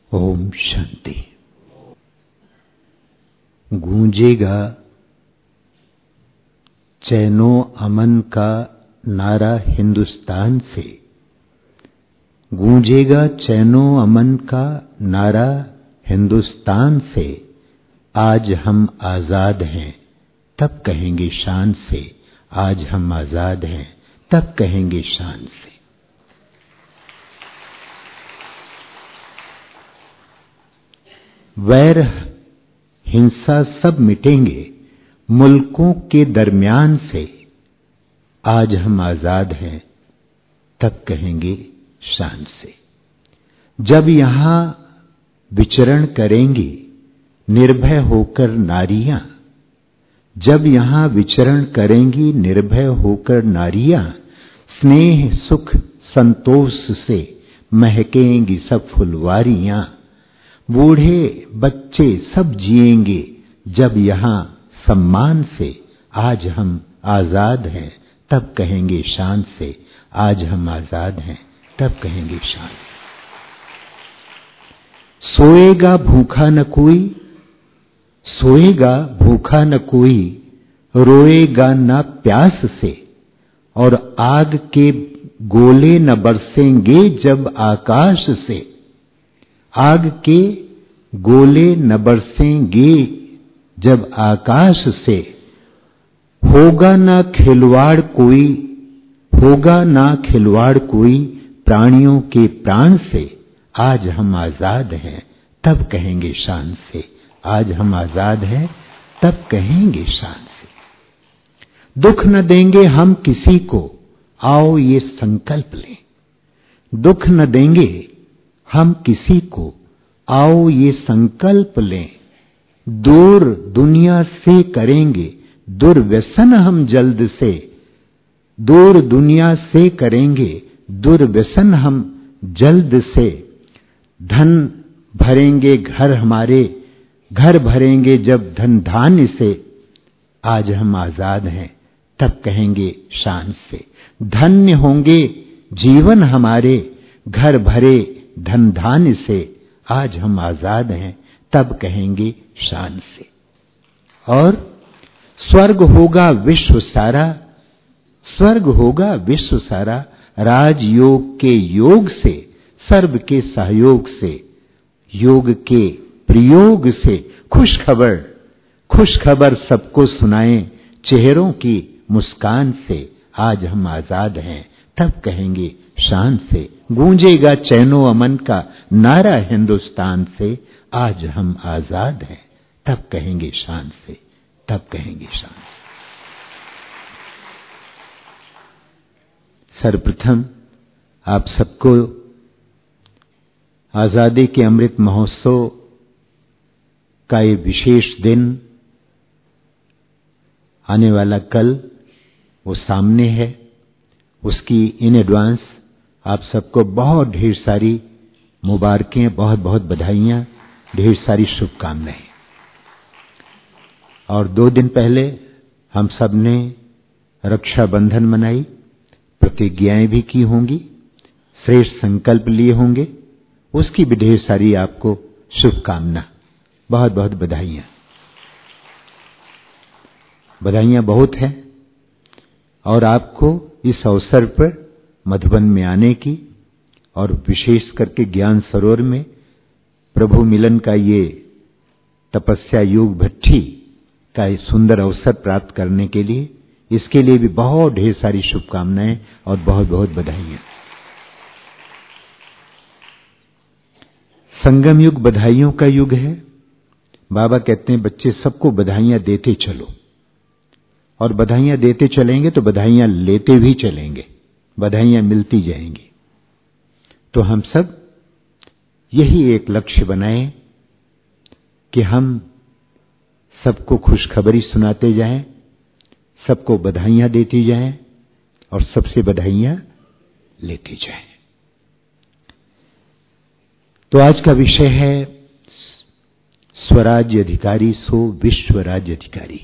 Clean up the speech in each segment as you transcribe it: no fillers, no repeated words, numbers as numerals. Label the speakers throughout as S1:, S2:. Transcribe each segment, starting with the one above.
S1: ओम शांति। गूंजेगा चैनो अमन का नारा हिंदुस्तान से, गूंजेगा चैनो अमन का नारा हिंदुस्तान से। आज हम आजाद हैं तब कहेंगे शान से, आज हम आजाद हैं तब कहेंगे शान से। वैर हिंसा सब मिटेंगे मुल्कों के दरमियान से, आज हम आजाद हैं तब कहेंगे शान से। जब यहां विचरण करेंगी निर्भय होकर नारियां, जब यहां विचरण करेंगी निर्भय होकर नारियां, स्नेह सुख संतोष से महकेंगी सब फुलवारियां। बूढ़े बच्चे सब जिएंगे जब यहां सम्मान से, आज हम आजाद हैं तब कहेंगे शान से, आज हम आजाद हैं तब कहेंगे शान से। सोएगा भूखा न कोई, सोएगा भूखा न कोई, रोएगा न प्यास से, और आग के गोले न बरसेंगे जब आकाश से, आग के गोले न बरसेंगे जब आकाश से। होगा ना खिलवाड़ कोई, होगा ना खिलवाड़ कोई प्राणियों के प्राण से, आज हम आजाद हैं तब कहेंगे शान से, आज हम आजाद हैं तब कहेंगे शान से। दुख न देंगे हम किसी को, आओ ये संकल्प लें। दुख न देंगे हम किसी को, आओ ये संकल्प लें। दूर दुनिया से करेंगे दुर्व्यसन हम जल्द से, दूर दुनिया से करेंगे दुर्व्यसन हम जल्द से। धन भरेंगे घर हमारे, घर भरेंगे जब धन धान्य से, आज हम आजाद हैं तब कहेंगे शान से। धन्य होंगे जीवन हमारे, घर भरे धन धान्य से, आज हम आजाद हैं तब कहेंगे शान से। और स्वर्ग होगा विश्व सारा, स्वर्ग होगा विश्व सारा, राजयोग के योग से, सर्व के सहयोग से, योग के प्रयोग से। खुश खबर, खुश खबर सबको सुनाएं चेहरों की मुस्कान से, आज हम आजाद हैं तब कहेंगे शान से। गूंजेगा चैनो अमन का नारा हिंदुस्तान से, आज हम आजाद हैं तब कहेंगे शान से, तब कहेंगे शान से। सर्वप्रथम आप सबको आजादी के अमृत महोत्सव का ये विशेष दिन आने वाला कल वो सामने है, उसकी इन एडवांस आप सबको बहुत ढेर सारी मुबारकें, बहुत बहुत बधाइयां, ढेर सारी शुभकामनाएं। और 2 दिन पहले हम सब ने रक्षाबंधन मनाई, प्रतिज्ञाएं भी की होंगी, श्रेष्ठ संकल्प लिए होंगे, उसकी भी ढेर सारी आपको शुभकामना, बहुत बहुत बधाइयां। बधाइयां बहुत हैं। और आपको इस अवसर पर मधुबन में आने की और विशेष करके ज्ञान सरोवर में प्रभु मिलन का ये तपस्या योग भट्ठी का ये सुंदर अवसर प्राप्त करने के लिए, इसके लिए भी बहुत ढेर सारी शुभकामनाएं और बहुत बहुत बधाइयां। संगम युग बधाइयों का युग है। बाबा कहते हैं बच्चे सबको बधाइयां देते चलो, और बधाइयां देते चलेंगे तो बधाइयां लेते भी चलेंगे, बधाइयां मिलती जाएंगी। तो हम सब यही एक लक्ष्य बनाएं कि हम सबको खुशखबरी सुनाते जाएं, सबको बधाइयां देती जाएं और सबसे बधाइयां लेती जाएं। तो आज का विषय है स्वराज्य अधिकारी सो विश्व राज्य अधिकारी।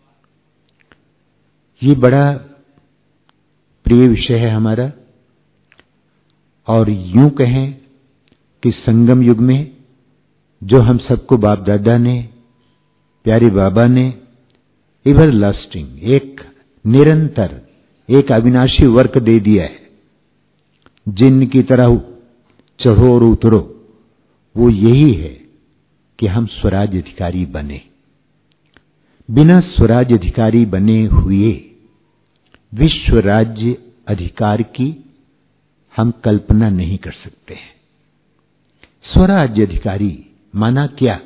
S1: ये बड़ा प्रिय विषय है हमारा। और यूं कहें कि संगम युग में जो हम सबको बाप दादा ने, प्यारे बाबा ने एवरलास्टिंग, एक निरंतर, एक अविनाशी वर्क दे दिया है, जिन की तरह चढ़ो और उतरो, वो यही है कि हम स्वराज अधिकारी बने। बिना स्वराज अधिकारी बने हुए विश्व राज्य अधिकार की हम कल्पना नहीं कर सकते हैं। स्वराज्य अधिकारी माना क्या?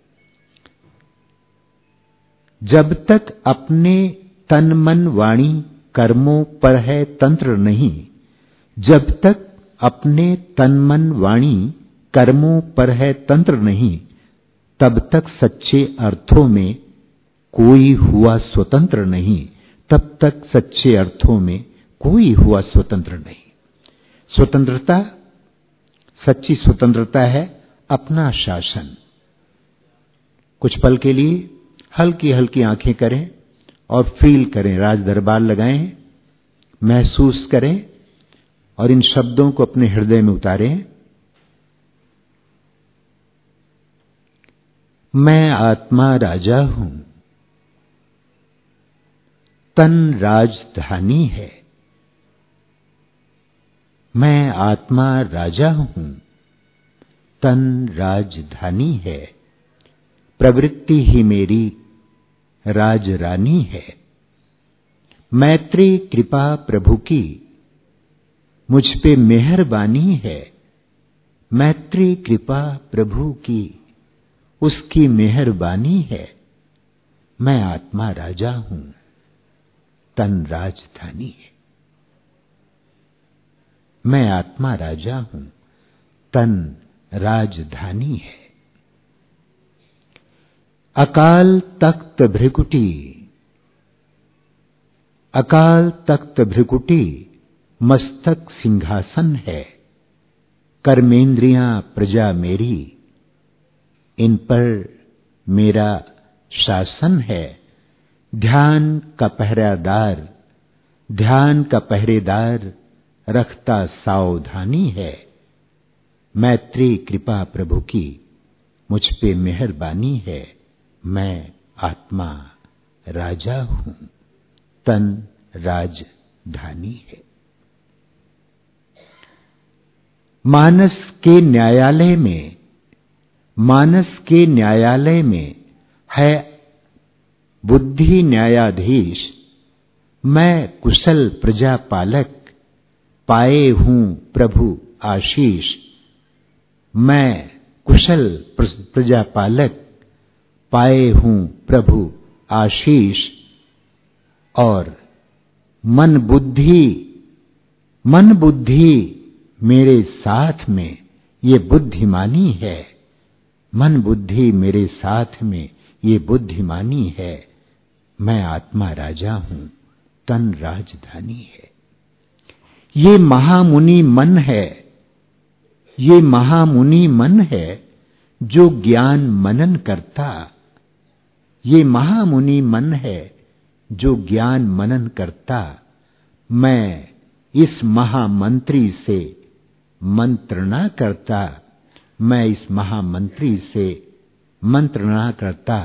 S1: जब तक अपने तन मन वाणी कर्मों पर है तंत्र नहीं, जब तक अपने तन मन वाणी कर्मों पर है तंत्र नहीं, तब तक सच्चे अर्थों में कोई हुआ स्वतंत्र नहीं, तब तक सच्चे अर्थों में कोई हुआ स्वतंत्र नहीं। स्वतंत्रता, सच्ची स्वतंत्रता है अपना शासन। कुछ पल के लिए हल्की हल्की आंखें करें और फील करें, राज दरबार लगाएं, महसूस करें और इन शब्दों को अपने हृदय में उतारें। मैं आत्मा राजा हूं, तन राजधानी है। मैं आत्मा राजा हूं, तन राजधानी है। प्रवृत्ति ही मेरी राजरानी है। मैत्री कृपा प्रभु की मुझ पे मेहरबानी है। मैत्री कृपा प्रभु की उसकी मेहरबानी है। मैं आत्मा राजा हूं, तन राजधानी है। मैं आत्मा राजा हूं, तन राजधानी है। अकाल तख्त भृकुटी, अकाल तख्त भृकुटी मस्तक सिंहासन है। कर्मेंद्रियां प्रजा मेरी, इन पर मेरा शासन है। ध्यान का पहरेदार, ध्यान का पहरेदार रखता सावधानी है। मैत्री कृपा प्रभु की मुझ पे मेहरबानी है। मैं आत्मा राजा हूं, तन राजधानी है। मानस के न्यायालय में, मानस के न्यायालय में है बुद्धि न्यायाधीश। मैं कुशल प्रजापालक, पाए हूं प्रभु आशीष। मैं कुशल प्रजापालक, पाए हूं प्रभु आशीष। और मन बुद्धि मेरे साथ में ये बुद्धिमानी है। मन बुद्धि मेरे साथ में ये बुद्धिमानी है। मैं आत्मा राजा हूं, तन राजधानी है। ये महामुनि मन है, ये महामुनि मन है जो ज्ञान मनन करता। ये महामुनि मन है जो ज्ञान मनन करता। मैं इस महामंत्री से मंत्रणा करता। मैं इस महामंत्री से मंत्रणा करता।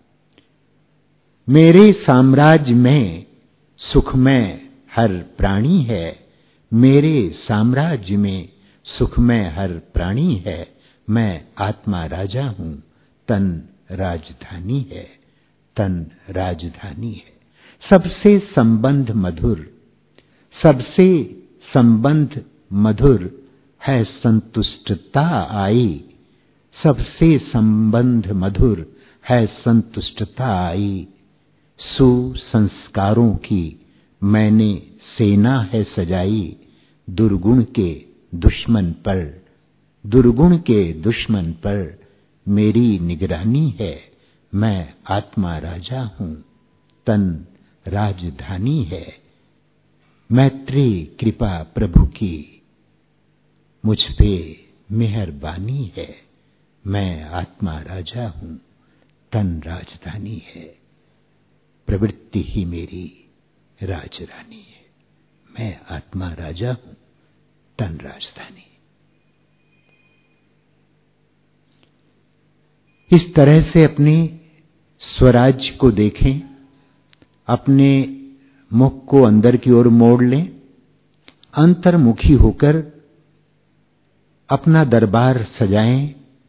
S1: मेरे साम्राज्य में सुखमय हर प्राणी है। मेरे साम्राज्य में सुखमय हर प्राणी है। मैं आत्मा राजा हूं, तन राजधानी है, तन राजधानी है। सबसे संबंध मधुर, सबसे संबंध मधुर है संतुष्टता आई। सबसे संबंध मधुर है संतुष्टता आई। सुसंस्कारों की मैंने सेना है सजाई। दुर्गुण के दुश्मन पर, दुर्गुण के दुश्मन पर मेरी निगरानी है। मैं आत्मा राजा हूं, तन राजधानी है। मैत्री कृपा प्रभु की मुझ पे मेहरबानी है। मैं आत्मा राजा हूं, तन राजधानी है। प्रवृत्ति ही मेरी राजरानी है। मैं आत्मा राजा हूं, तन राजधानी। इस तरह से अपने स्वराज्य को देखें, अपने मुख को अंदर की ओर मोड़ लें, अंतर्मुखी होकर अपना दरबार सजाएं,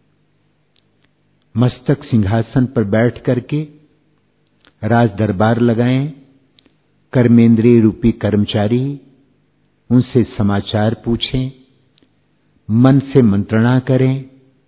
S1: मस्तक सिंहासन पर बैठ करके राज दरबार लगाएं, कर्मेंद्रिय रूपी कर्मचारी उनसे समाचार पूछें, मन से मंत्रणा करें,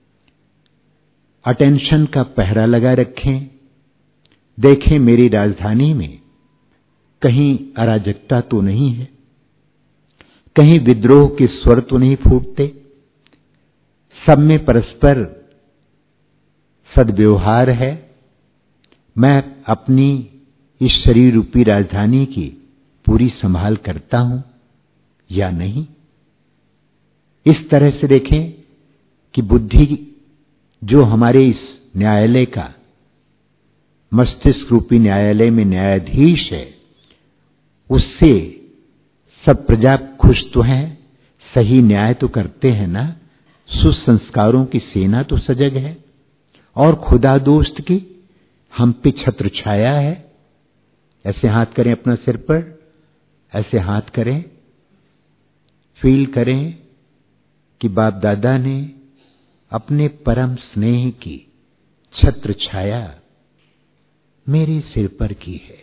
S1: अटेंशन का पहरा लगा रखें, देखें मेरी राजधानी में कहीं अराजकता तो नहीं है, कहीं विद्रोह के स्वर तो नहीं फूटते, सब में परस्पर सद्व्यवहार है, मैं अपनी इस शरीर रूपी राजधानी की पूरी संभाल करता हूं या नहीं। इस तरह से देखें कि बुद्धि जो हमारे इस न्यायालय का, मस्तिष्क रूपी न्यायालय में न्यायाधीश है, उससे सब प्रजा खुश तो हैं, सही न्याय तो करते हैं ना, सुसंस्कारों की सेना तो सजग है, और खुदा दोस्त की हम पे छत्र छाया है। ऐसे हाथ करें अपना सिर पर, ऐसे हाथ करें, फील करें कि बाप दादा ने अपने परम स्नेह की छत्र छाया मेरे सिर पर की है।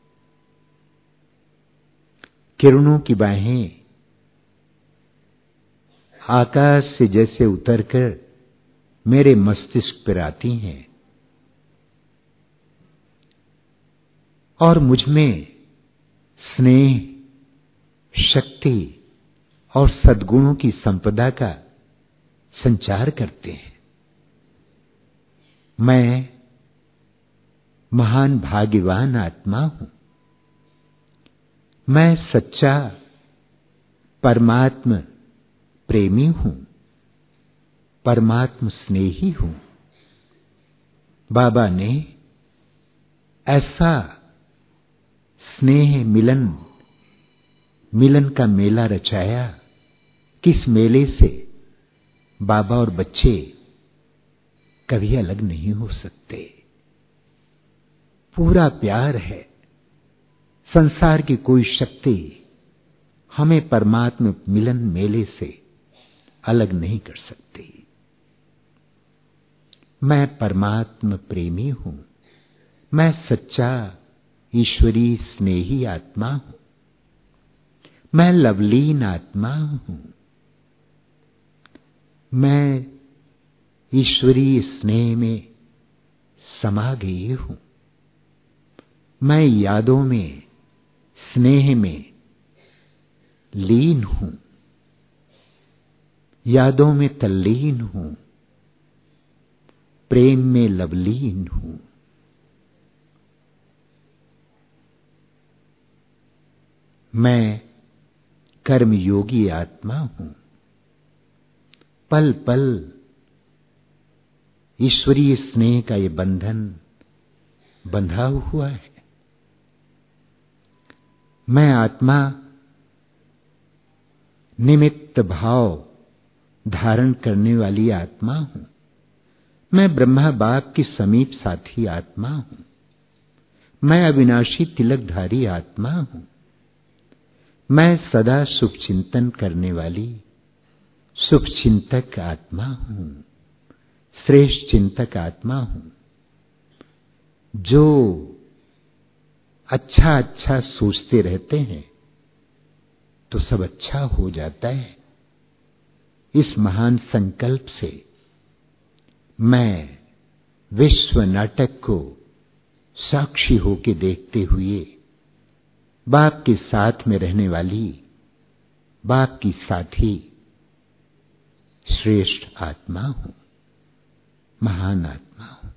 S1: किरणों की बाहें आकाश से जैसे उतरकर मेरे मस्तिष्क पर आती हैं और मुझ में स्नेह, शक्ति और सद्गुणों की संपदा का संचार करते हैं। मैं महान भाग्यवान आत्मा हूं। मैं सच्चा परमात्म प्रेमी हूं, परमात्म स्नेही हूं। बाबा ने ऐसा स्नेह मिलन का मेला रचाया कि इस मेले से बाबा और बच्चे कभी अलग नहीं हो सकते। पूरा प्यार है, संसार की कोई शक्ति हमें परमात्मा मिलन मेले से अलग नहीं कर सकती। मैं परमात्मा प्रेमी हूं, मैं सच्चा ईश्वरी स्नेही आत्मा हूं, मैं लवलीन आत्मा हूं, मैं ईश्वरीय स्नेह में समा गई हूं, मैं यादों में, स्नेह में लीन हूं, यादों में तल्लीन हूं, प्रेम में लवलीन हूं। मैं कर्मयोगी आत्मा हूं, पल पल ईश्वरीय स्नेह का ये बंधन बंधा हुआ है। मैं आत्मा निमित्त भाव धारण करने वाली आत्मा हूं। मैं ब्रह्मा बाप की समीप साथी आत्मा हूं। मैं अविनाशी तिलकधारी आत्मा हूं। मैं सदा सुख चिंतन करने वाली सुख चिंतक आत्मा हूं, श्रेष्ठ चिंतक आत्मा हूं। जो अच्छा अच्छा सोचते रहते हैं तो सब अच्छा हो जाता है। इस महान संकल्प से मैं विश्व नाटक को साक्षी होके देखते हुए बाप के साथ में रहने वाली, बाप की साथी श्रेष्ठ आत्मा हूं, महान आत्मा हूं।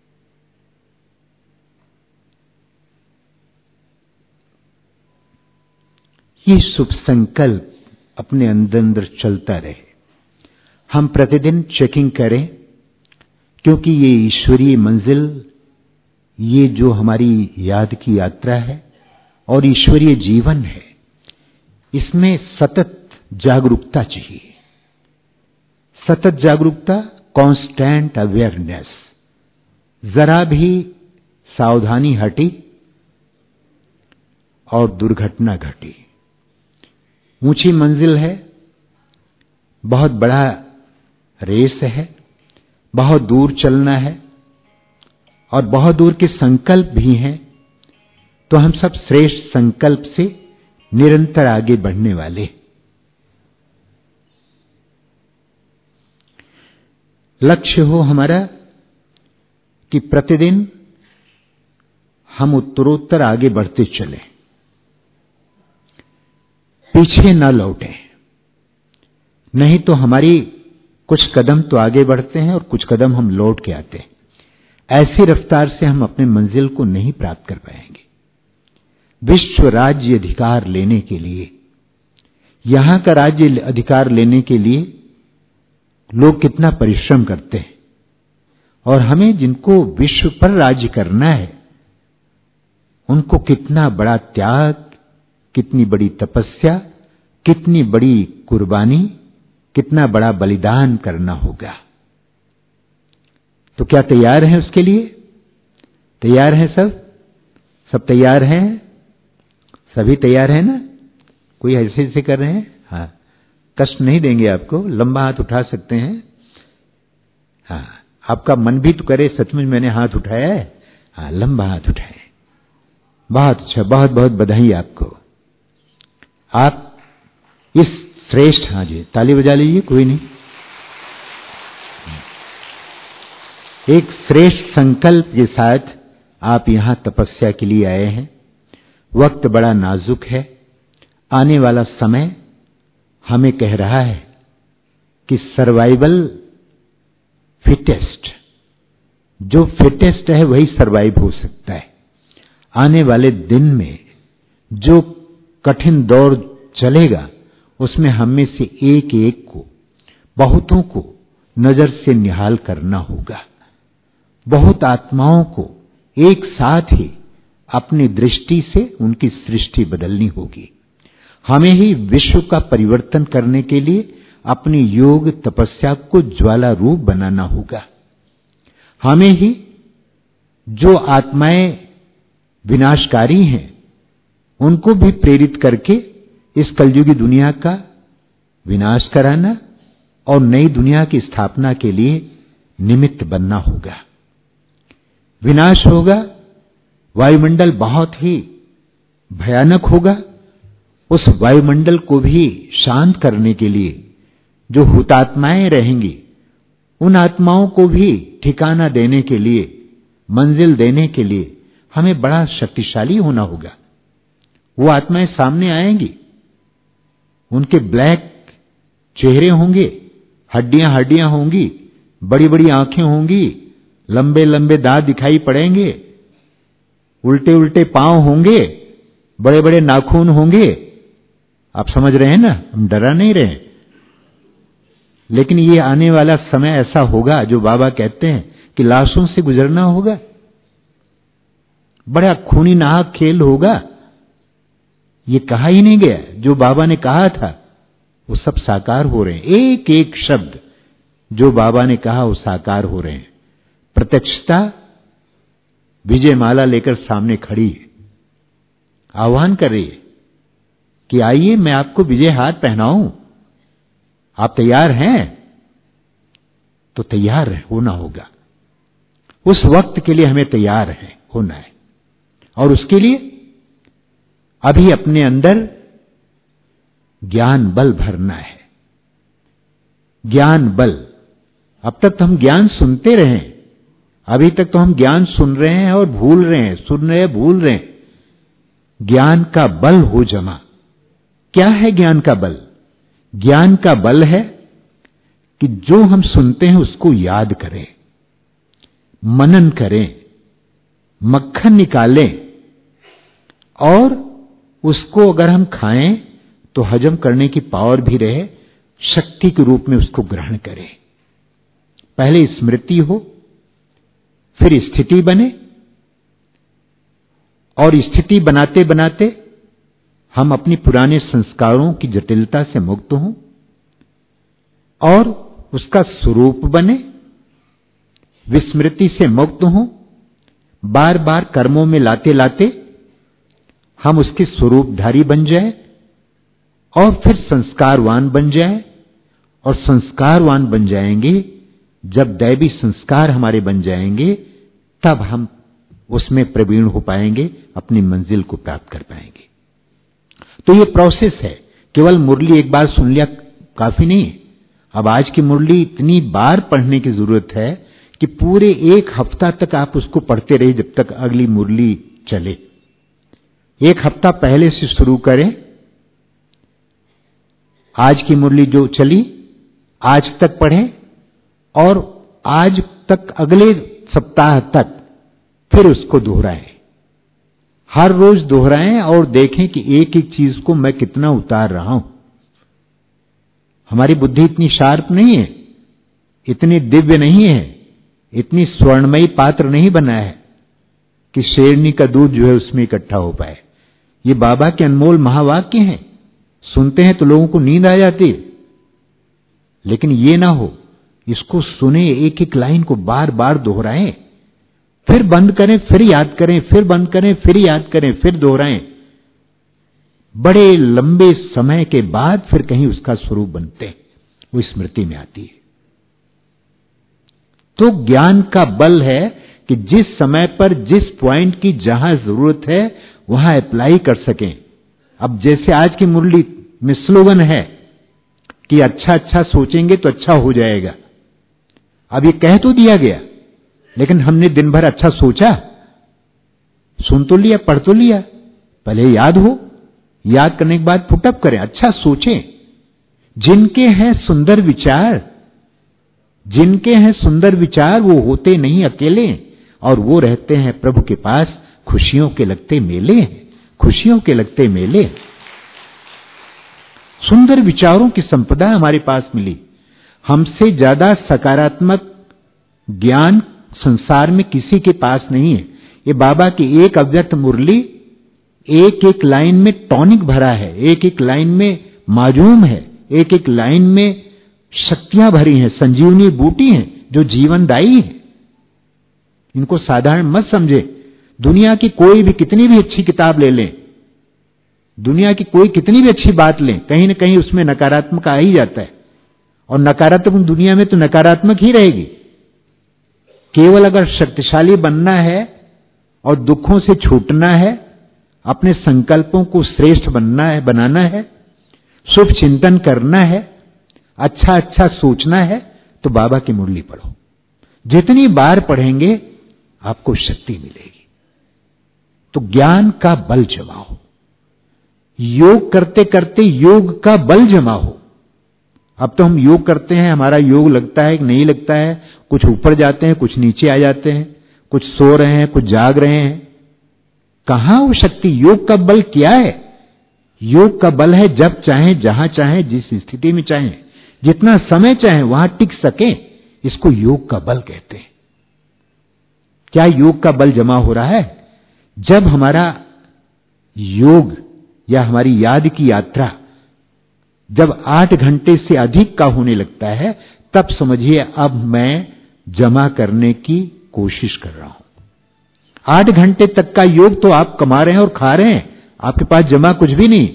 S1: ये शुभ संकल्प अपने अंदर चलता रहे। हम प्रतिदिन चेकिंग करें, क्योंकि ये ईश्वरीय मंजिल, ये जो हमारी याद की यात्रा है और ईश्वरीय जीवन है, इसमें सतत जागरूकता चाहिए। सतत जागरूकता, कांस्टेंट अवेयरनेस, जरा भी सावधानी हटी और दुर्घटना घटी। ऊंची मंजिल है, बहुत बड़ा रेस है, बहुत दूर चलना है और बहुत दूर के संकल्प भी हैं। तो हम सब श्रेष्ठ संकल्प से निरंतर आगे बढ़ने वाले। लक्ष्य हो हमारा कि प्रतिदिन हम उत्तरोत्तर आगे बढ़ते चलें, पीछे न लौटें। नहीं तो हमारी कुछ कदम तो आगे बढ़ते हैं और कुछ कदम हम लौट के आते हैं। ऐसी रफ्तार से हम अपने मंजिल को नहीं प्राप्त कर पाएंगे। विश्व राज्य अधिकार लेने के लिए, यहां का राज्य अधिकार लेने के लिए लोग कितना परिश्रम करते हैं, और हमें जिनको विश्व पर राज्य करना है उनको कितना बड़ा त्याग, कितनी बड़ी तपस्या, कितनी बड़ी कुर्बानी, कितना बड़ा बलिदान करना होगा। तो क्या तैयार हैं उसके लिए? तैयार हैं सब? सब तैयार हैं? सभी तैयार हैं ना? कोई ऐसे ऐसे कर रहे हैं? हाँ, कष्ट नहीं देंगे आपको, लंबा हाथ उठा सकते हैं। हाँ, आपका मन भी तो करे सचमुच मैंने हाथ उठाया है। हाँ, लंबा हाथ उठाए। बहुत अच्छा, बहुत बहुत बधाई आपको। आप इस श्रेष्ठ, हाँ जी, ताली बजा लीजिए, कोई नहीं। एक श्रेष्ठ संकल्प के साथ आप यहां तपस्या के लिए आए हैं। वक्त बड़ा नाजुक है। आने वाला समय हमें कह रहा है कि सर्वाइवल फिटेस्ट, जो फिटेस्ट है वही सर्वाइव हो सकता है। आने वाले दिन में जो कठिन दौर चलेगा उसमें हम में से एक एक को, बहुतों को नजर से निहाल करना होगा। बहुत आत्माओं को एक साथ ही अपनी दृष्टि से उनकी सृष्टि बदलनी होगी। हमें ही विश्व का परिवर्तन करने के लिए अपनी योग तपस्या को ज्वाला रूप बनाना होगा। हमें ही जो आत्माएं विनाशकारी हैं उनको भी प्रेरित करके इस कलयुगी दुनिया का विनाश कराना और नई दुनिया की स्थापना के लिए निमित्त बनना होगा। विनाश होगा, वायुमंडल बहुत ही भयानक होगा। उस वायुमंडल को भी शांत करने के लिए जो हुतात्माएं रहेंगी, उन आत्माओं को भी ठिकाना देने के लिए, मंजिल देने के लिए हमें बड़ा शक्तिशाली होना होगा। वो आत्माएं सामने आएंगी, उनके ब्लैक चेहरे होंगे, हड्डियां हड्डियां होंगी, बड़ी बड़ी आंखें होंगी, लंबे लंबे दांत दिखाई पड़ेंगे, उल्टे उल्टे पांव होंगे, बड़े बड़े नाखून होंगे। आप समझ रहे हैं ना, हम डरा नहीं रहे। लेकिन ये आने वाला समय ऐसा होगा जो बाबा कहते हैं कि लाशों से गुजरना होगा। बड़ा खूनी नाहक खेल होगा। ये कहा ही नहीं गया, जो बाबा ने कहा था वो सब साकार हो रहे हैं। एक एक शब्द जो बाबा ने कहा वो साकार हो रहे हैं। प्रत्यक्षता विजय माला लेकर सामने खड़ी है, आह्वान कर रही है कि आइए मैं आपको विजय हार पहनाऊं। आप तैयार हैं? तो तैयार होना होगा। उस वक्त के लिए हमें तैयार है होना है, और उसके लिए अभी अपने अंदर ज्ञान बल भरना है। ज्ञान बल। अब तक तो हम ज्ञान सुनते रहे, अभी तक तो हम ज्ञान सुन रहे हैं और भूल रहे हैं, सुन रहे हैं भूल रहे हैं। ज्ञान का बल हो जमा। क्या है ज्ञान का बल? ज्ञान का बल है कि जो हम सुनते हैं उसको याद करें, मनन करें, मक्खन निकालें, और उसको अगर हम खाएं तो हजम करने की पावर भी रहे, शक्ति के रूप में उसको ग्रहण करें। पहले स्मृति हो, फिर स्थिति बने, और स्थिति बनाते बनाते हम अपनी पुराने संस्कारों की जटिलता से मुक्त हों और उसका स्वरूप बने, विस्मृति से मुक्त हों, बार बार कर्मों में लाते लाते हम उसके स्वरूपधारी बन जाए और फिर संस्कारवान बन जाए। और संस्कारवान बन जाएंगे, जब दैवी संस्कार हमारे बन जाएंगे, तब हम उसमें प्रवीण हो पाएंगे, अपनी मंजिल को प्राप्त कर पाएंगे। तो ये प्रोसेस है, केवल मुरली एक बार सुन लिया काफी नहीं। अब आज की मुरली इतनी बार पढ़ने की जरूरत है कि पूरे एक हफ्ता तक आप उसको पढ़ते रहिए, जब तक अगली मुरली चले। एक हफ्ता पहले से शुरू करें। आज की मुरली जो चली आज तक पढ़ें और आज तक अगले सप्ताह तक फिर उसको दोहराएं। हर रोज दोहराएं और देखें कि एक एक चीज को मैं कितना उतार रहा हूं। हमारी बुद्धि इतनी शार्प नहीं है, इतनी दिव्य नहीं है, इतनी स्वर्णमयी पात्र नहीं बना है कि शेरनी का दूध जो है उसमें इकट्ठा हो पाए। ये बाबा के अनमोल महावाक्य हैं, सुनते हैं तो लोगों को नींद आ जाती है, लेकिन ये ना हो, इसको सुने, एक एक लाइन को बार बार दोहराएं, फिर बंद करें, फिर याद करें, फिर बंद करें, फिर याद करें, फिर दोहराएं। बड़े लंबे समय के बाद फिर कहीं उसका स्वरूप बनते हैं, वो स्मृति में आती है। तो ज्ञान का बल है कि जिस समय पर जिस पॉइंट की जहां जरूरत है वहां अप्लाई कर सकें। अब जैसे आज की मुरली में स्लोगन है कि अच्छा अच्छा सोचेंगे तो अच्छा हो जाएगा। अब ये कह तो दिया गया, लेकिन हमने दिन भर अच्छा सोचा? सुन तो लिया, पढ़ तो लिया, पहले याद हो, याद करने के बाद पुटअप करें, अच्छा सोचें। जिनके हैं सुंदर विचार, जिनके हैं सुंदर विचार, वो होते नहीं अकेले, और वो रहते हैं प्रभु के पास। खुशियों के लगते मेले, खुशियों के लगते मेले। सुंदर विचारों की संपदा हमारे पास मिली। हमसे ज्यादा सकारात्मक ज्ञान संसार में किसी के पास नहीं है। ये बाबा की एक अव्यक्त मुरली एक एक लाइन में टॉनिक भरा है, एक एक लाइन में माजूम है, एक एक लाइन में शक्तियां भरी हैं, संजीवनी बूटी हैं जो जीवनदायी है। इनको साधारण मत समझे। दुनिया की कोई भी कितनी भी अच्छी किताब ले लें, दुनिया की कोई कितनी भी अच्छी बात लें, कहीं ना कहीं उसमें नकारात्मक आ ही जाता है, और नकारात्मक दुनिया में तो नकारात्मक ही रहेगी। केवल अगर शक्तिशाली बनना है और दुखों से छूटना है, अपने संकल्पों को श्रेष्ठ बनना है, बनाना है, शुभ चिंतन करना है, अच्छा अच्छा सोचना है, तो बाबा की मुरली पढ़ो। जितनी बार पढ़ेंगे आपको शक्ति मिलेगी। तो ज्ञान का बल जमाओ, योग करते करते योग का बल जमा हो। अब तो हम योग करते हैं, हमारा योग लगता है कि नहीं लगता है, कुछ ऊपर जाते हैं, कुछ नीचे आ जाते हैं, कुछ सो रहे हैं, कुछ जाग रहे हैं। कहां वो शक्ति? योग का बल क्या है? योग का बल है जब चाहें, जहां चाहें, जिस स्थिति में चाहें, जितना समय चाहें वहां टिक सके, इसको योग का बल कहते हैं। क्या योग का बल जमा हो रहा है? जब हमारा योग या हमारी याद की यात्रा जब 8 घंटे से अधिक का होने लगता है, तब समझिए अब मैं जमा करने की कोशिश कर रहा हूं। 8 घंटे तक का योग तो आप कमा रहे हैं और खा रहे हैं, आपके पास जमा कुछ भी नहीं।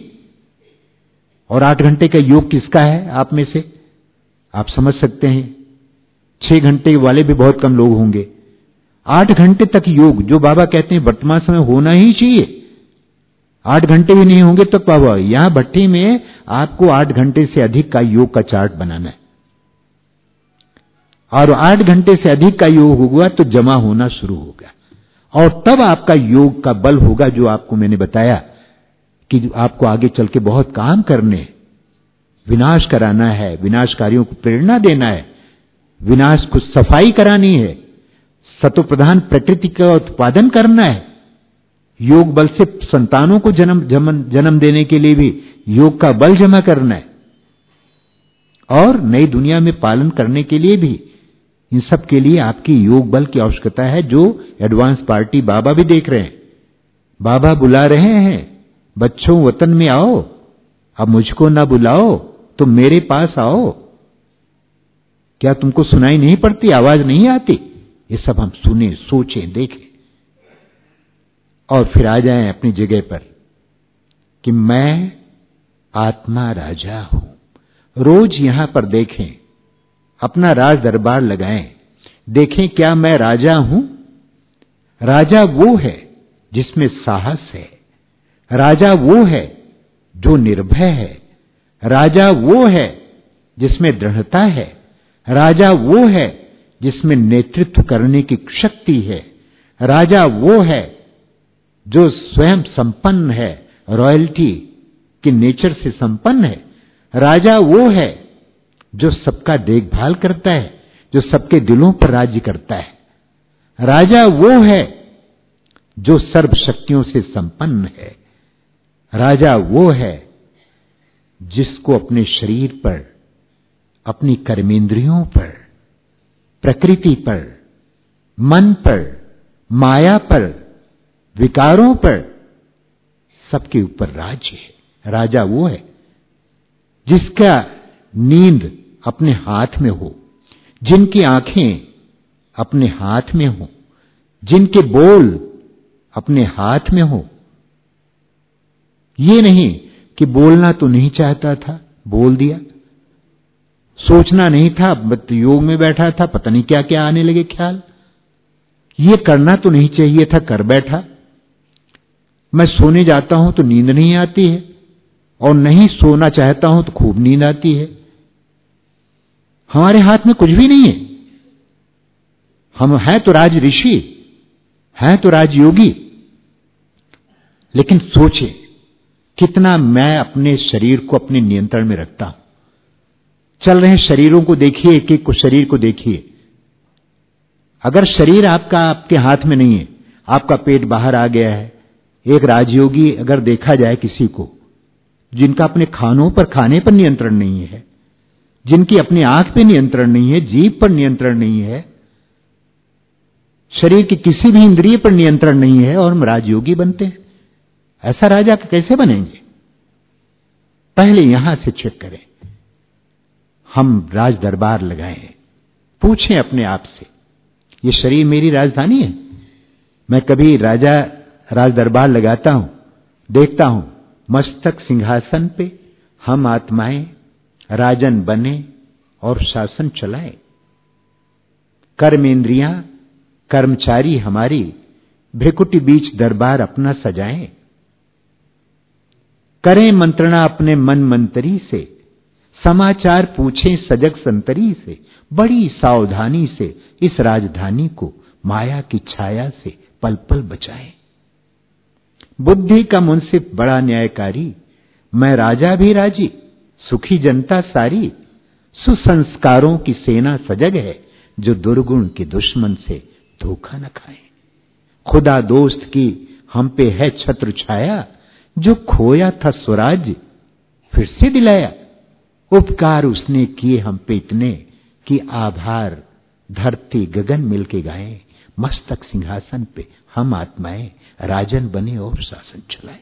S1: और 8 घंटे का योग किसका है आप में से? आप समझ सकते हैं। 6 घंटे वाले भी बहुत कम लोग होंगे। 8 घंटे तक योग, जो बाबा कहते हैं वर्तमान समय होना ही चाहिए। 8 घंटे भी नहीं होंगे तो बाबा यहां भट्टी में आपको 8 घंटे से अधिक का योग का चार्ट बनाना है, और 8 घंटे से अधिक का योग होगा तो जमा होना शुरू होगा, और तब आपका योग का बल होगा, जो आपको मैंने बताया कि आपको आगे चल के बहुत काम करने, विनाश कराना है, विनाशकारियों को प्रेरणा देना है, विनाश को सफाई करानी है, सत्व प्रधान प्रकृति का उत्पादन करना है। योग बल से संतानों को जन्म देने के लिए भी योग का बल जमा करना है, और नई दुनिया में पालन करने के लिए भी। इन सब के लिए आपकी योग बल की आवश्यकता है, जो एडवांस पार्टी बाबा भी देख रहे हैं। बाबा बुला रहे हैं, बच्चों वतन में आओ, अब मुझको ना बुलाओ तो मेरे पास आओ। क्या तुमको सुनाई नहीं पड़ती, आवाज नहीं आती? ये सब हम सुने, सोचें, देखें और फिर आ जाएं अपनी जगह पर कि मैं आत्मा राजा हूं। रोज यहां पर देखें, अपना राज दरबार लगाएं, देखें क्या मैं राजा हूं। राजा वो है जिसमें साहस है, राजा वो है जो निर्भय है, राजा वो है जिसमें दृढ़ता है, राजा वो है जिसमें नेतृत्व करने की शक्ति है, राजा वो है जो स्वयं संपन्न है, रॉयल्टी के नेचर से संपन्न है, राजा वो है जो सबका देखभाल करता है, जो सबके दिलों पर राज्य करता है, राजा वो है जो सर्व शक्तियों से संपन्न है, राजा वो है जिसको अपने शरीर पर, अपनी कर्मेंद्रियों पर, प्रकृति पर, मन पर, माया पर, विकारों पर, सबके ऊपर राज्य है। राजा वो है जिसका नींद अपने हाथ में हो, जिनकी आंखें अपने हाथ में हो, जिनके बोल अपने हाथ में हो। ये नहीं कि बोलना तो नहीं चाहता था, बोल दिया, सोचना नहीं था, योग में बैठा था, पता नहीं क्या क्या आने लगे ख्याल, ये करना तो नहीं चाहिए था, कर बैठा। मैं सोने जाता हूं तो नींद नहीं आती है, और नहीं सोना चाहता हूं तो खूब नींद आती है। हमारे हाथ में कुछ भी नहीं है। हम हैं तो राज ऋषि, हैं तो राजयोगी, लेकिन सोचे कितना मैं अपने शरीर को अपने नियंत्रण में रखता हूं। चल रहे शरीरों को देखिए, एक एक को शरीर को देखिए। अगर शरीर आपका आपके हाथ में नहीं है, आपका पेट बाहर आ गया है, एक राजयोगी अगर देखा जाए किसी को जिनका अपने खाने पर नियंत्रण नहीं है, जिनकी अपनी आंख पे नियंत्रण नहीं है, जीभ पर नियंत्रण नहीं है, शरीर की किसी भी इंद्रिय पर नियंत्रण नहीं है, और हम राजयोगी बनते हैं, ऐसा राजा कैसे बनेंगे? पहले यहां से चेक करें, हम राज दरबार लगाएं, पूछें अपने आप से, ये शरीर मेरी राजधानी है? मैं कभी राज दरबार लगाता हूं, देखता हूं मस्तक सिंहासन पे हम आत्माएं राजन बने और शासन चलाएं। कर्मेंद्रियां कर्मचारी हमारी भ्रिकुटी बीच दरबार अपना सजाएं। करें मंत्रणा अपने मन मंतरी से, समाचार पूछें सजग संतरी से, बड़ी सावधानी से इस राजधानी को माया की छाया से पल पल बचाएं। बुद्धि का मुंसिफ बड़ा न्यायकारी, मैं राजा भी राजी, सुखी जनता सारी, सुसंस्कारों की सेना सजग है, जो दुर्गुण के दुश्मन से धोखा न खाए। खुदा दोस्त की हम पे है छत्र छाया, जो खोया था स्वराज फिर से दिलाया। उपकार उसने किए हम पे इतने कि आभार धरती गगन मिलके गाएं। मस्तक सिंहासन पे हम आत्माएं राजन बने और शासन चलाएं।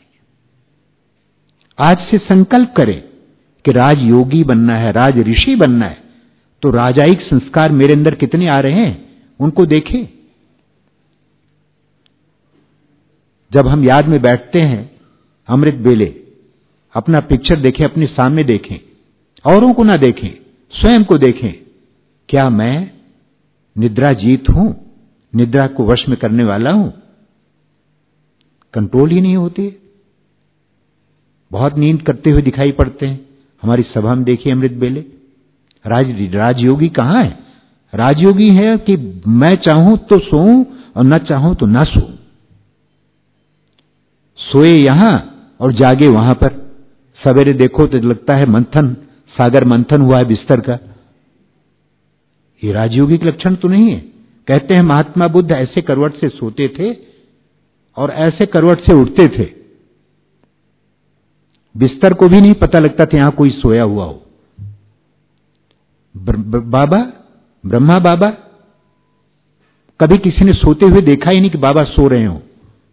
S1: आज से संकल्प करें कि राजयोगी बनना है, राज ऋषि बनना है, तो राजाइक संस्कार मेरे अंदर कितने आ रहे हैं उनको देखें। जब हम याद में बैठते हैं अमृत बेले, अपना पिक्चर देखें, अपने सामने देखें, औरों को ना देखें, स्वयं को देखें। क्या मैं निद्रा जीत हूं? निद्रा को वश में करने वाला हूं? कंट्रोल ही नहीं होती, बहुत नींद करते हुए दिखाई पड़ते हैं। हमारी सभा में देखिए अमृत बेले, राजयोगी कहां है? राजयोगी है कि मैं चाहूं तो सोऊं और न चाहूं तो ना सोऊं, सोए यहां और जागे वहां पर। सवेरे देखो तो लगता है मंथन, सागर मंथन हुआ है बिस्तर का। ये राजयोगी के लक्षण तो नहीं है। कहते हैं महात्मा बुद्ध ऐसे करवट से सोते थे और ऐसे करवट से उठते थे, बिस्तर को भी नहीं पता लगता था यहां कोई सोया हुआ हो। बाबा, ब्रह्मा बाबा, कभी किसी ने सोते हुए देखा ही नहीं कि बाबा सो रहे हो।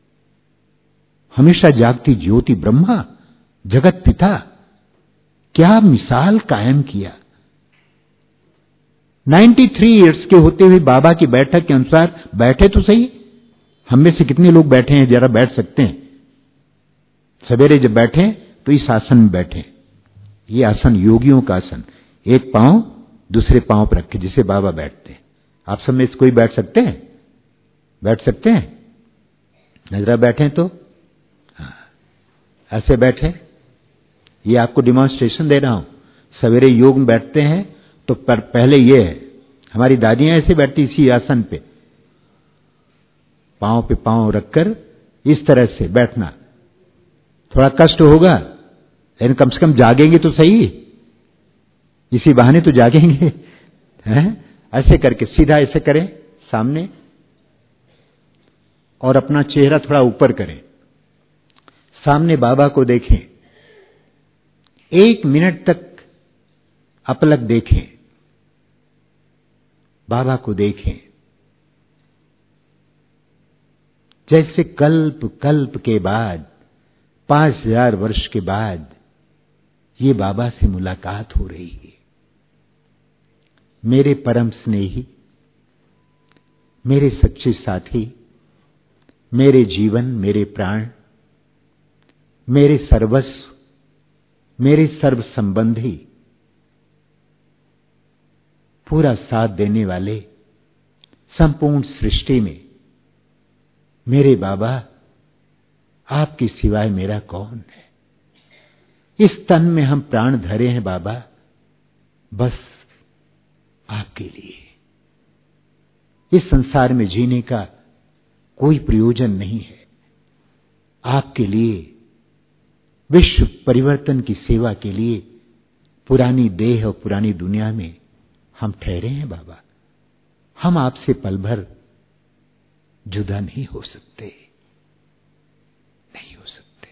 S1: हमेशा जागती ज्योति ब्रह्मा, जगत पिता, क्या मिसाल कायम किया। 93 ईयर्स के होते हुए बाबा की बैठक के अनुसार बैठे तो सही। हम में से कितने लोग बैठे हैं, जरा बैठ सकते हैं? सवेरे जब बैठे तो इस आसन में बैठे। ये आसन योगियों का आसन, एक पांव दूसरे पांव पर रखे जिसे बाबा बैठते हैं। आप सब में से कोई बैठ सकते हैं? बैठ सकते हैं? जरा बैठे तो ऐसे बैठे। ये आपको डिमॉन्स्ट्रेशन दे रहा हूं। सवेरे योग में बैठते हैं तो पहले ये है, हमारी दादियां ऐसे बैठती इसी आसन पे पांव रखकर इस तरह से बैठना। थोड़ा कष्ट होगा लेकिन कम से कम जागेंगे तो सही, इसी बहाने तो जागेंगे हैं? ऐसे करके सीधा ऐसे करें सामने और अपना चेहरा थोड़ा ऊपर करें, सामने बाबा को देखें। 1 मिनट तक अपलक देखें, बाबा को देखें। जैसे कल्प कल्प के बाद 5000 वर्ष के बाद ये बाबा से मुलाकात हो रही है। मेरे परम स्नेही, मेरे सच्चे साथी, मेरे जीवन, मेरे प्राण, मेरे सर्वस्व, मेरे सर्व संबंधी, पूरा साथ देने वाले संपूर्ण सृष्टि में मेरे बाबा, आपके सिवाय मेरा कौन है? इस तन में हम प्राण धरे हैं बाबा, बस आपके लिए। इस संसार में जीने का कोई प्रयोजन नहीं है। आपके लिए, विश्व परिवर्तन की सेवा के लिए पुरानी देह और पुरानी दुनिया में हम ठहरे हैं बाबा। हम आपसे पल भर जुदा नहीं हो सकते, नहीं हो सकते।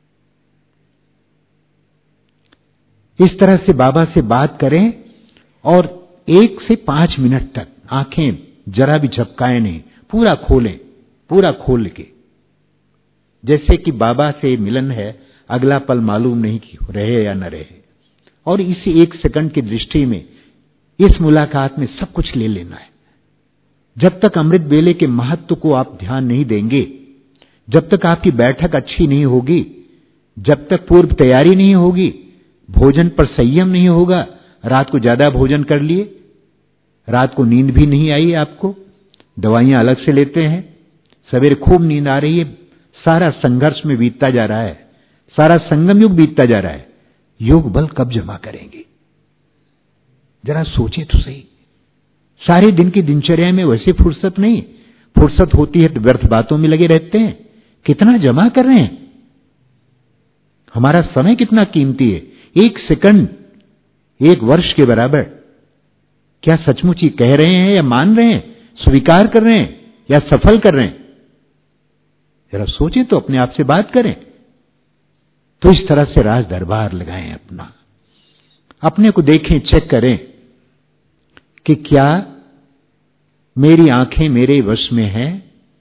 S1: इस तरह से बाबा से बात करें और 1 से 5 मिनट तक आंखें जरा भी झपकाएं नहीं, पूरा खोलें, पूरा खोल के, जैसे कि बाबा से मिलन है, अगला पल मालूम नहीं कि रहे या न रहे। और इसी 1 सेकंड की दृष्टि में इस मुलाकात में सब कुछ ले लेना है। जब तक अमृत बेले के महत्व को आप ध्यान नहीं देंगे, जब तक आपकी बैठक अच्छी नहीं होगी, जब तक पूर्व तैयारी नहीं होगी, भोजन पर संयम नहीं होगा, रात को ज्यादा भोजन कर लिए, रात को नींद भी नहीं आई आपको, दवाइयां अलग से लेते हैं, सवेरे खूब नींद आ रही है, सारा संघर्ष में बीतता जा रहा है, सारा संगम युग बीतता जा रहा है, योग बल कब जमा करेंगे? जरा सोचे तो सही। सारे दिन की दिनचर्या में वैसे फुर्सत नहीं, फुर्सत होती है तो व्यर्थ बातों में लगे रहते हैं। कितना जमा कर रहे हैं? हमारा समय कितना कीमती है। 1 सेकंड 1 वर्ष के बराबर। क्या सचमुच ही कह रहे हैं या मान रहे हैं, स्वीकार कर रहे हैं या सफल कर रहे हैं? जरा सोचे तो, अपने आप से बात करें। तो इस तरह से राज दरबार लगाएं अपना, अपने को देखें, चेक करें कि क्या मेरी आंखें मेरे वश में हैं?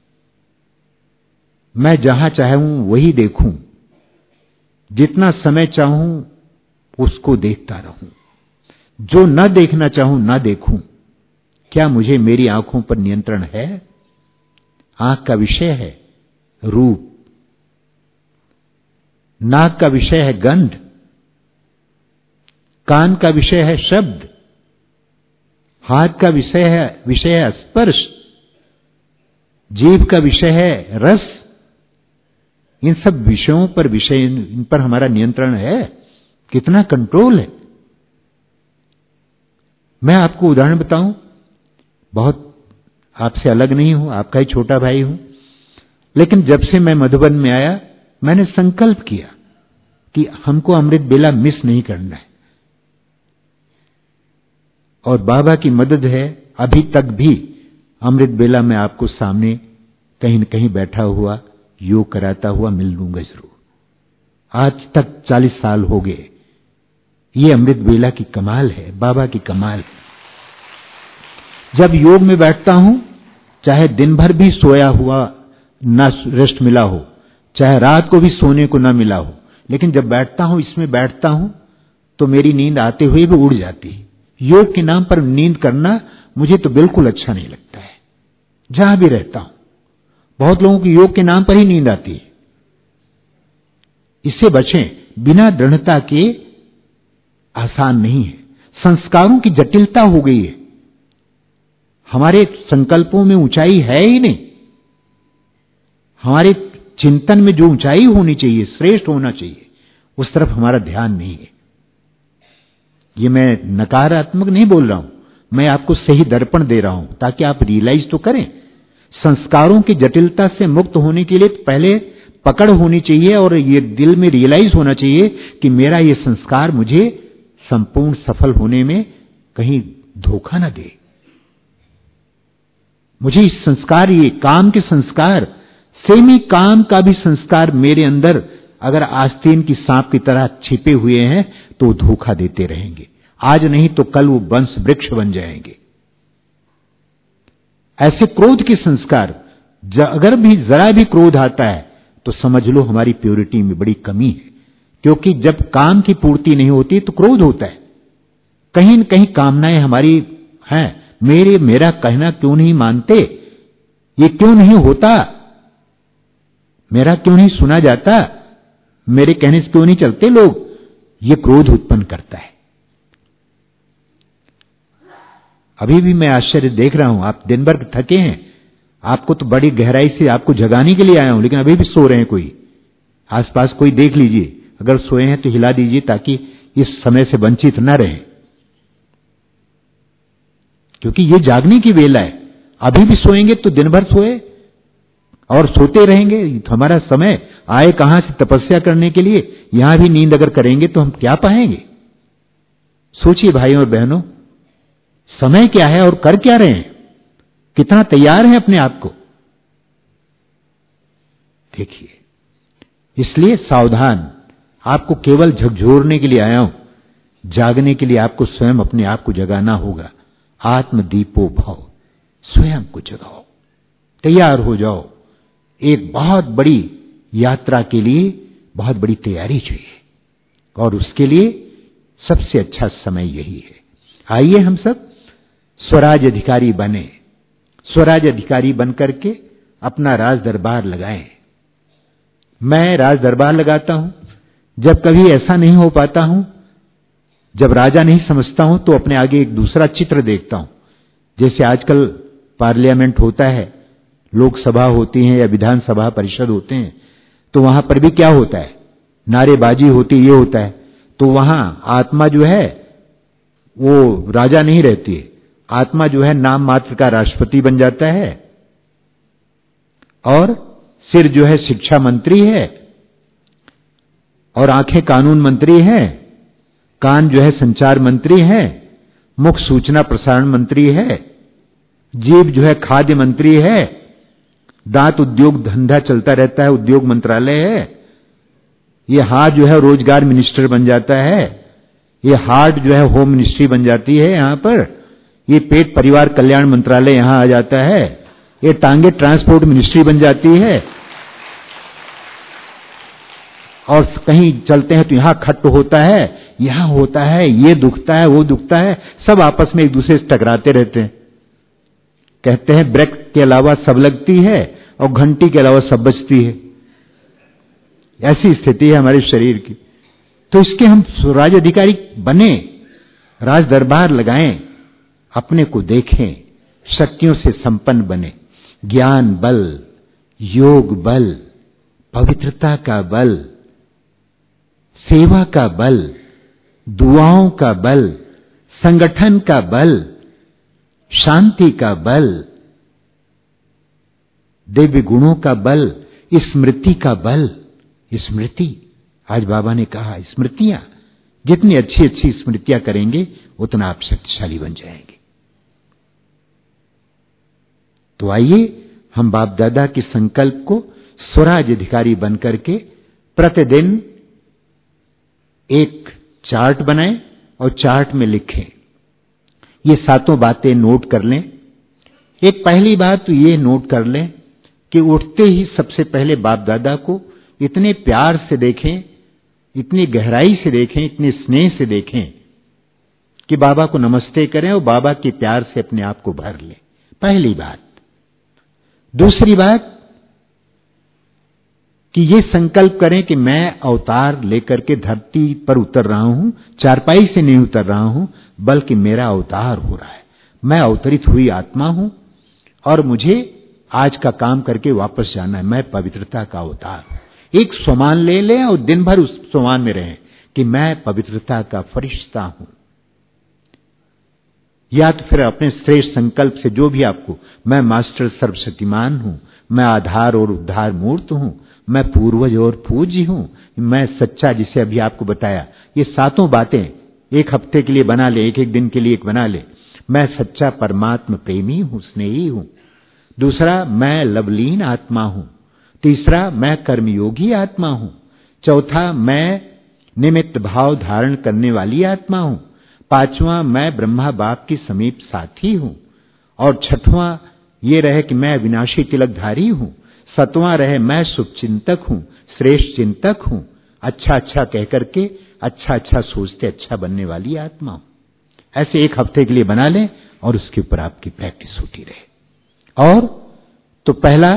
S1: मैं जहां चाहूं वही देखूं, जितना समय चाहूं उसको देखता रहूं, जो न देखना चाहूं न देखूं। क्या मुझे मेरी आंखों पर नियंत्रण है? आंख का विषय है रूप, नाक का विषय है गंध, कान का विषय है शब्द, हाथ का विषय है स्पर्श, जीभ का विषय है रस। इन सब विषयों पर इन पर हमारा नियंत्रण है? कितना कंट्रोल है? मैं आपको उदाहरण बताऊं, बहुत आपसे अलग नहीं हूं, आपका ही छोटा भाई हूं, लेकिन जब से मैं मधुबन में आया, मैंने संकल्प किया कि हमको अमृत बेला मिस नहीं करना है। और बाबा की मदद है, अभी तक भी अमृत बेला में आपको सामने कहीं न कहीं बैठा हुआ योग कराता हुआ मिल लूंगा जरूर। आज तक 40 साल हो गए। ये अमृत बेला की कमाल है, बाबा की कमाल। जब योग में बैठता हूं, चाहे दिन भर भी सोया हुआ ना रेस्ट मिला हो, चाहे रात को भी सोने को ना मिला हो, लेकिन जब बैठता हूं, इसमें बैठता हूं, तो मेरी नींद आते हुए भी उड़ जाती है। योग के नाम पर नींद करना मुझे तो बिल्कुल अच्छा नहीं लगता है, जहां भी रहता हूं। बहुत लोगों की योग के नाम पर ही नींद आती है। इससे बचें। बिना दृढ़ता के आसान नहीं है। संस्कारों की जटिलता हो गई है। हमारे संकल्पों में ऊंचाई है ही नहीं। हमारे चिंतन में जो ऊंचाई होनी चाहिए, श्रेष्ठ होना चाहिए, उस तरफ हमारा ध्यान नहीं है। ये मैं नकारात्मक नहीं बोल रहा हूं, मैं आपको सही दर्पण दे रहा हूं ताकि आप रियलाइज तो करें। संस्कारों की जटिलता से मुक्त होने के लिए पहले पकड़ होनी चाहिए और ये दिल में रियलाइज होना चाहिए कि मेरा ये संस्कार मुझे संपूर्ण सफल होने में कहीं धोखा ना दे। मुझे इस संस्कार, ये काम के संस्कार, सेमी काम का भी संस्कार मेरे अंदर अगर आस्तीन की सांप की तरह छिपे हुए हैं तो धोखा देते रहेंगे। आज नहीं तो कल वो वंश वृक्ष बन जाएंगे। ऐसे क्रोध के संस्कार, अगर भी जरा भी क्रोध आता है तो समझ लो हमारी प्योरिटी में बड़ी कमी है। क्योंकि जब काम की पूर्ति नहीं होती तो क्रोध होता है। कहीं न कहीं कामनाएं हमारी हैं। मेरा कहना क्यों नहीं मानते, ये क्यों नहीं होता, मेरा क्यों नहीं सुना जाता, मेरे कहने से क्यों नहीं चलते लोग, ये क्रोध उत्पन्न करता है। अभी भी मैं आश्चर्य देख रहा हूं, आप दिन भर थके हैं, आपको तो बड़ी गहराई से आपको जगाने के लिए आया हूं, लेकिन अभी भी सो रहे हैं। कोई आसपास कोई देख लीजिए, अगर सोए हैं तो हिला दीजिए ताकि इस समय से वंचित न रहे, क्योंकि ये जागने की वेला है। अभी भी सोएंगे तो दिन भर सोए और सोते रहेंगे। तो हमारा समय आए कहां से तपस्या करने के लिए, यहां भी नींद अगर करेंगे तो हम क्या पाएंगे। सोचिए भाइयों और बहनों, समय क्या है और कर क्या रहे हैं, कितना तैयार हैं अपने आप को देखिए। इसलिए सावधान, आपको केवल झकझोरने के लिए आया हूं, जागने के लिए आपको स्वयं अपने आप को जगाना होगा। आत्मदीपो भव, स्वयं को जगाओ, तैयार हो जाओ। एक बहुत बड़ी यात्रा के लिए बहुत बड़ी तैयारी चाहिए और उसके लिए सबसे अच्छा समय यही है। आइए हम सब स्वराज अधिकारी बने, स्वराज अधिकारी बनकर के अपना राज दरबार लगाएं। मैं राज दरबार लगाता हूं जब कभी ऐसा नहीं हो पाता हूं, जब राजा नहीं समझता हूं तो अपने आगे एक दूसरा चित्र देखता हूं। जैसे आजकल पार्लियामेंट होता है, लोकसभा होती है या विधानसभा परिषद होते हैं, तो वहां पर भी क्या होता है, नारेबाजी होती, ये होता है। तो वहां आत्मा जो है वो राजा नहीं रहती है, आत्मा जो है नाम मात्र का राष्ट्रपति बन जाता है और सिर जो है शिक्षा मंत्री है और आंखें कानून मंत्री हैं, कान जो है संचार मंत्री है, मुख सूचना प्रसारण मंत्री है, जीभ जो है खाद्य मंत्री है, दांत उद्योग धंधा चलता रहता है, उद्योग मंत्रालय है, ये हाथ जो है रोजगार मिनिस्टर बन जाता है, ये हार्ट जो है होम मिनिस्ट्री बन जाती है यहां पर, ये पेट परिवार कल्याण मंत्रालय यहां आ जाता है, ये टांगे ट्रांसपोर्ट मिनिस्ट्री बन जाती है, और कहीं चलते हैं तो यहां खट्ट होता है, यहां होता है, ये दुखता है, वो दुखता है, सब आपस में एक दूसरे से टकराते रहते हैं। कहते हैं ब्रेक के अलावा सब लगती है और घंटी के अलावा सब बजती है। ऐसी स्थिति है हमारे शरीर की। तो इसके हम स्वराज अधिकारी बने, राज दरबार लगाएं, अपने को देखें, शक्तियों से संपन्न बने, ज्ञान बल, योग बल, पवित्रता का बल, सेवा का बल, दुआओं का बल, संगठन का बल, शांति का बल, दिव्य गुणों का बल, स्मृति का बल। स्मृति, आज बाबा ने कहा स्मृतियां, जितनी अच्छी अच्छी स्मृतियां करेंगे उतना आप शक्तिशाली बन जाएंगे। तो आइए हम बाप दादा के संकल्प को स्वराज अधिकारी बनकर के प्रतिदिन एक चार्ट बनाएं और चार्ट में लिखें। ये सातों बातें नोट कर लें। एक पहली बात तो ये नोट कर लें कि उठते ही सबसे पहले बाप दादा को इतने प्यार से देखें, इतनी गहराई से देखें, इतने स्नेह से देखें कि बाबा को नमस्ते करें और बाबा के प्यार से अपने आप को भर लें। पहली बात। दूसरी बात कि ये संकल्प करें कि मैं अवतार लेकर के धरती पर उतर रहा हूं, चारपाई से नहीं उतर रहा हूं, बल्कि मेरा अवतार हो रहा है। मैं अवतरित हुई आत्मा हूं और मुझे आज का काम करके वापस जाना है। मैं पवित्रता का अवतार हूं। एक स्वमान ले लें और दिन भर उस स्वमान में रहें कि मैं पवित्रता का फरिश्ता हूं। या तो फिर अपने श्रेष्ठ संकल्प से जो भी आपको, मैं मास्टर सर्वशक्तिमान हूं, मैं आधार और उद्धार मूर्त हूं, मैं पूर्वज और पूज्य हूं, मैं सच्चा, जिसे अभी आपको बताया, ये सातों बातें एक हफ्ते के लिए बना ले, एक एक दिन के लिए एक बना ले। मैं सच्चा परमात्मा प्रेमी हूं, स्नेही हूं। दूसरा, मैं लवलीन आत्मा हूं। तीसरा, मैं कर्मयोगी आत्मा हूं। चौथा, मैं निमित्त भाव धारण करने वाली आत्मा हूं। पांचवा, मैं ब्रह्मा बाप की समीप साथी हूं। और छठवां ये रहे कि मैं विनाशी तिलकधारी हूं। सतवां रहे, मैं शुभचिंतक हूं, श्रेष्ठ चिंतक हूं। अच्छा अच्छा कह करके अच्छा अच्छा सोचते अच्छा बनने वाली आत्मा हूं। ऐसे एक हफ्ते के लिए बना लें और उसके ऊपर आपकी प्रैक्टिस होती रहे। और तो पहला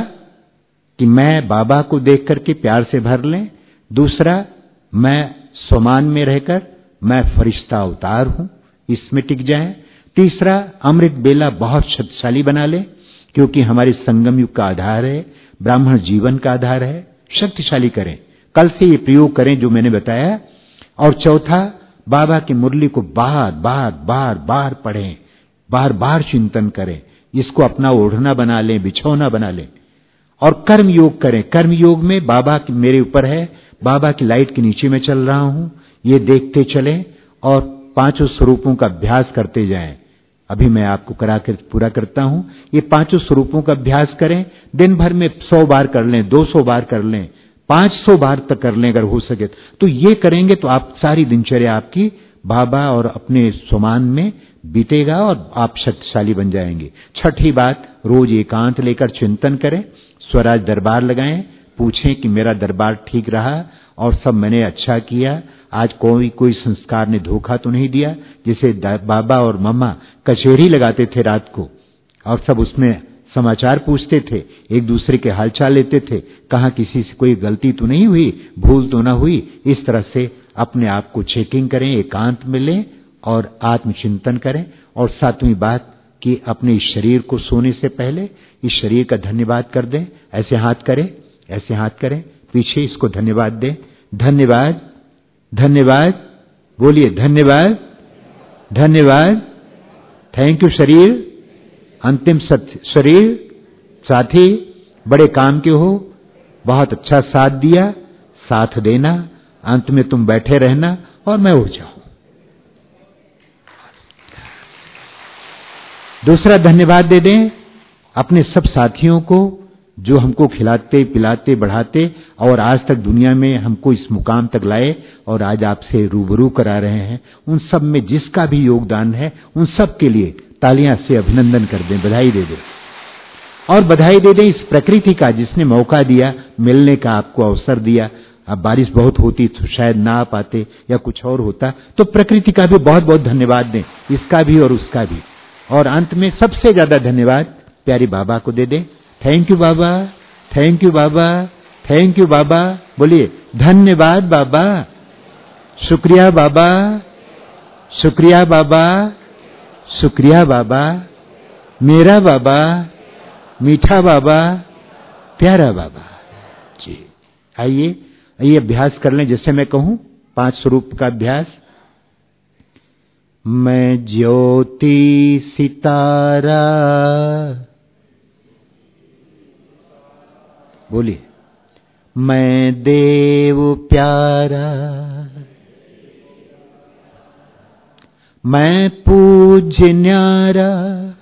S1: कि मैं बाबा को देख करके प्यार से भर लें। दूसरा, मैं स्वमान में रहकर मैं फरिश्ता अवतार हूं, इसमें टिक जाएं। तीसरा, अमृत बेला बहुत शक्तिशाली बना लें, क्योंकि हमारे संगम युग का आधार है, ब्राह्मण जीवन का आधार है। शक्तिशाली करें, कल से ये प्रयोग करें जो मैंने बताया। और चौथा, बाबा की मुरली को बार बार बार बार पढ़ें, बार बार चिंतन करें, इसको अपना ओढ़ना बना लें, बिछौना बना लें। और कर्म योग करें। कर्म योग में बाबा की मेरे ऊपर है, बाबा की लाइट के नीचे मैं चल रहा हूं, ये देखते चलें और पांचों स्वरूपों का अभ्यास करते जाएं। अभी मैं आपको करा कर पूरा करता हूं। ये पांचों स्वरूपों का अभ्यास करें। दिन भर में 100 बार कर लें, 200 बार कर लें, 500 बार तक कर लें अगर हो सके तो। ये करेंगे तो आप सारी दिनचर्या आपकी बाबा और अपने स्वमान में बीतेगा और आप शक्तिशाली बन जाएंगे। छठी बात, रोज एकांत लेकर चिंतन करें, स्वराज दरबार लगाएं, पूछें कि मेरा दरबार ठीक रहा और सब मैंने अच्छा किया, आज कोई संस्कार ने धोखा तो नहीं दिया। जैसे बाबा और मम्मा कचहरी लगाते थे रात को और सब उसमें समाचार पूछते थे, एक दूसरे के हालचाल लेते थे, कहाँ किसी से कोई गलती तो नहीं हुई, भूल तो ना हुई। इस तरह से अपने आप को चेकिंग करें, एकांत में लें और आत्मचिंतन करें। और सातवीं बात कि अपने इस शरीर को सोने से पहले इस शरीर का धन्यवाद कर दें। ऐसे हाथ करें, ऐसे हाथ करें पीछे, इसको धन्यवाद दें। धन्यवाद, धन्यवाद, बोलिए धन्यवाद, धन्यवाद, थैंक यू शरीर, अंतिम शरीर, साथी बड़े काम के हो, बहुत अच्छा साथ दिया, साथ देना, अंत में तुम बैठे रहना और मैं उठ जाऊं। दूसरा धन्यवाद दे दें अपने सब साथियों को जो हमको खिलाते पिलाते बढ़ाते और आज तक दुनिया में हमको इस मुकाम तक लाए और आज आपसे रूबरू करा रहे हैं। उन सब में जिसका भी योगदान है उन सब के लिए तालियां से अभिनंदन कर दें, बधाई दे दें। और बधाई दे दें इस प्रकृति का जिसने मौका दिया, मिलने का आपको अवसर दिया। अब बारिश बहुत होती तो शायद ना आ पाते या कुछ और होता, तो प्रकृति का भी बहुत बहुत धन्यवाद दें, इसका भी और उसका भी। और अंत में सबसे ज्यादा धन्यवाद प्यारे बाबा को दे दें। थैंक यू बाबा, थैंक यू बाबा, थैंक यू बाबा। बोलिए धन्यवाद बाबा, शुक्रिया बाबा, शुक्रिया बाबा, शुक्रिया बाबा, मेरा बाबा, मीठा बाबा, प्यारा बाबा जी। आइए आइए अभ्यास कर लें, जैसे मैं कहूं 5 स्वरूप का अभ्यास। मैं ज्योति सितारा, बोलिए मैं देव प्यारा, मैं पूज्य न्यारा,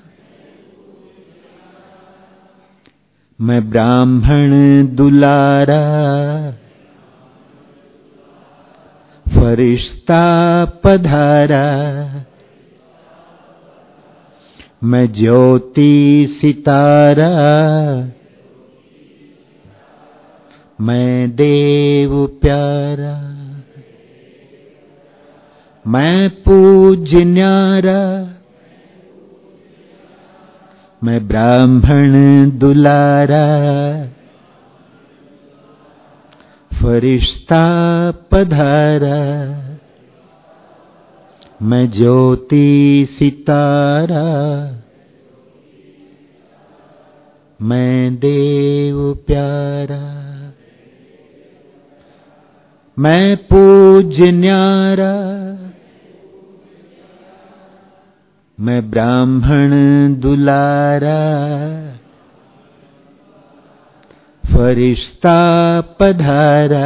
S1: मैं ब्राह्मण दुलारा, फरिश्ता पधारा, मैं ज्योति सितारा, मैं देव प्यारा, मैं पूज्य पूज्य न्यारा, मैं ब्राह्मण दुलारा, फरिश्ता पधारा, मैं ज्योति सितारा, मैं देव प्यारा। मैं पूज्य न्यारा, मैं ब्राह्मण दुलारा, फरिश्ता पधारा,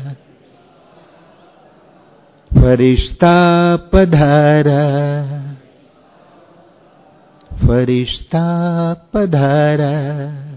S1: फरिश्ता पधारा, फरिश्ता पधारा।